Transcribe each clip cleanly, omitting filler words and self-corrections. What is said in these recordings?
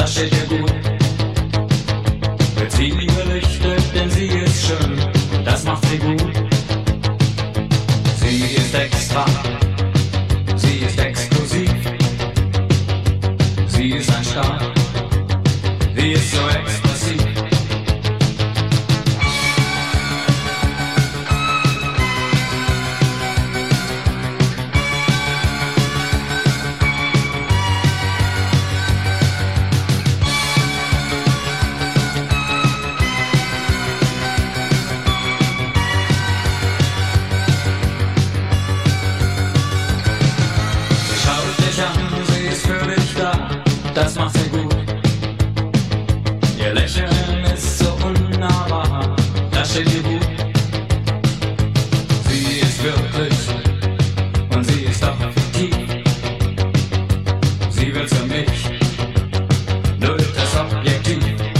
das steht dir gut. Wird sie beleuchtet, denn sie ist schön, und das macht sie gut. Sie ist extra, sie ist exklusiv, sie ist ein Star, sie ist so expressiv. Das macht sie gut. Ihr Lächeln ist so unnahbar, das steht ihr gut. Sie ist wirklich und sie ist doch fiktiv. Sie will für mich nur das Objektiv.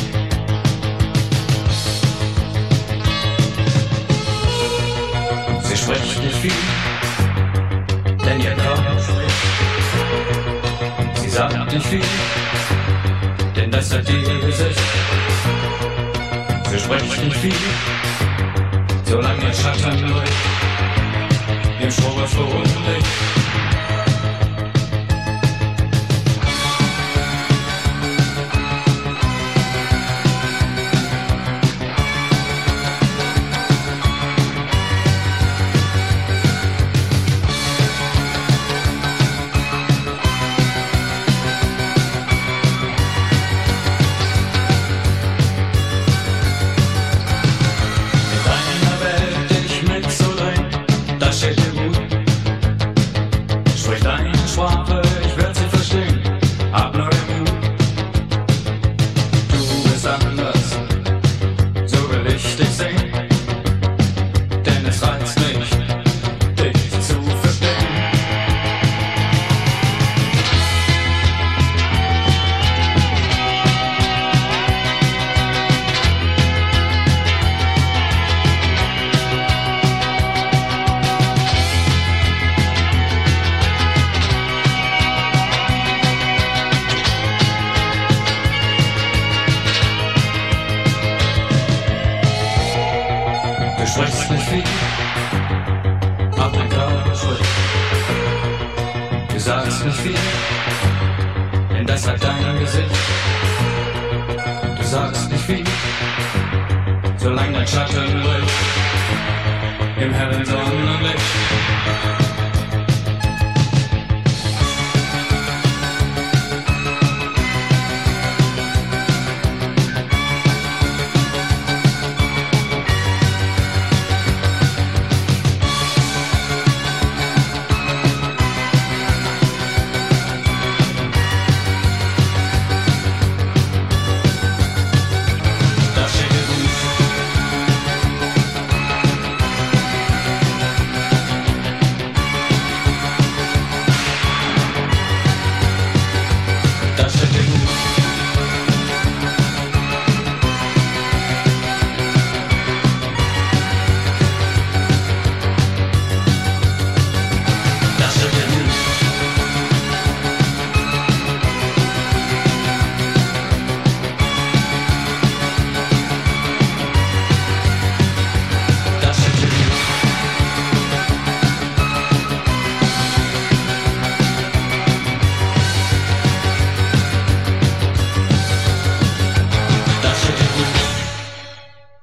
Sie spricht nicht viel, denn ihr Körper spricht. Sie sagt nicht viel, denn das hat ihr Gesicht. Sie spricht nicht viel, solange ihr Schatten leuchtet im strobefrohen Licht. Das steht dir gut. Sprich deine Sprache, ich werd sie verstehen. Hab nur den Mut. Du bist anders, so will ich dich sehen. Denn es reizt mich, dich zu verstehen. Du sprichst nicht viel, aber dein Körper spricht. Du sagst nicht viel, denn das hat dein Gesicht. Du sagst nicht viel, solange dein Schatten leuchtet im hellen Sonnenlicht.